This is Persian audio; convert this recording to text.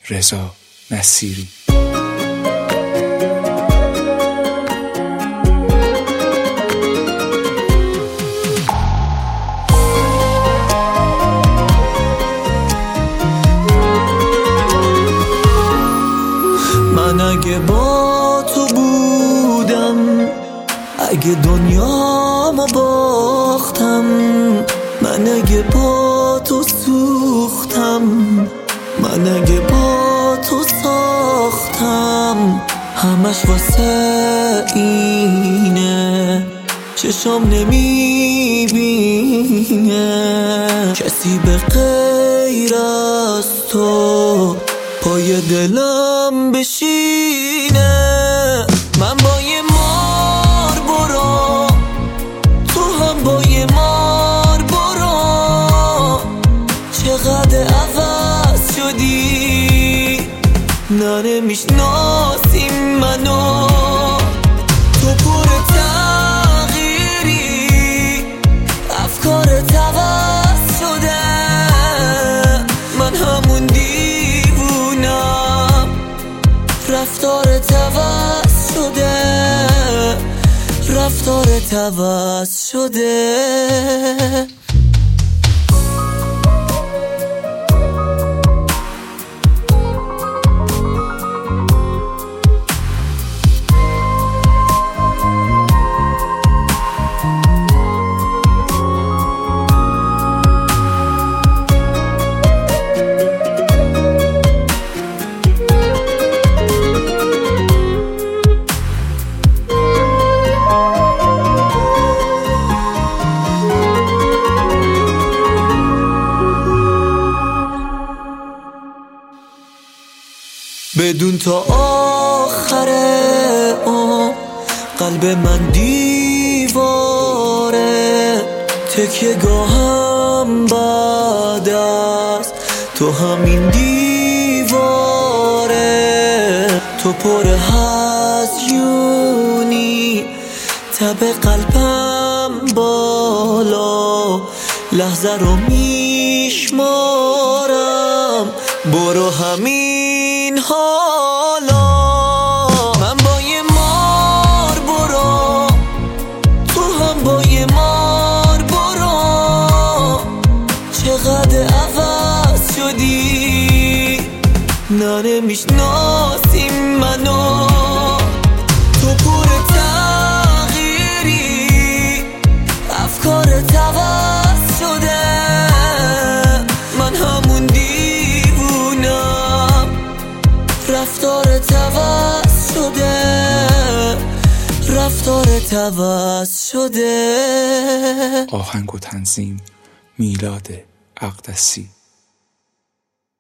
رضا نصیری. من اگه با تو بودم، اگه دنیامو باختم، من اگه با تو سوختم، من اگه با تو ساختم، همش واسه اینه چشام نمیبینه کسی به غیر از تو پای دلم بشینه. من با یه مار برو، تو هم با یه مار برو، چقدر عوض شدی، نه نمیشناسی منو، تو پر تغییری، افکارت عوض شده، من همون دیوونم، رفتارت عوض شده، رفتارت عوض شده. بدون تا آخره قلب من دیواره، تکیه گاهم بعد از تو همین دیواره، تو پر هزیونی، تب قلبم بالا، لحظه رو میشمارم، برو همین حالا. من با یه مار برو، تو هم با یه مار برو، چقدر عوض شدی، نه نمیشناسی منو، تو پر تغییری، افکارت عوض شده، من همون دیوونم، رفتارت عوض شده، رفتارت عوض شده. آهنگ و تنظیم میلاد اقدسی.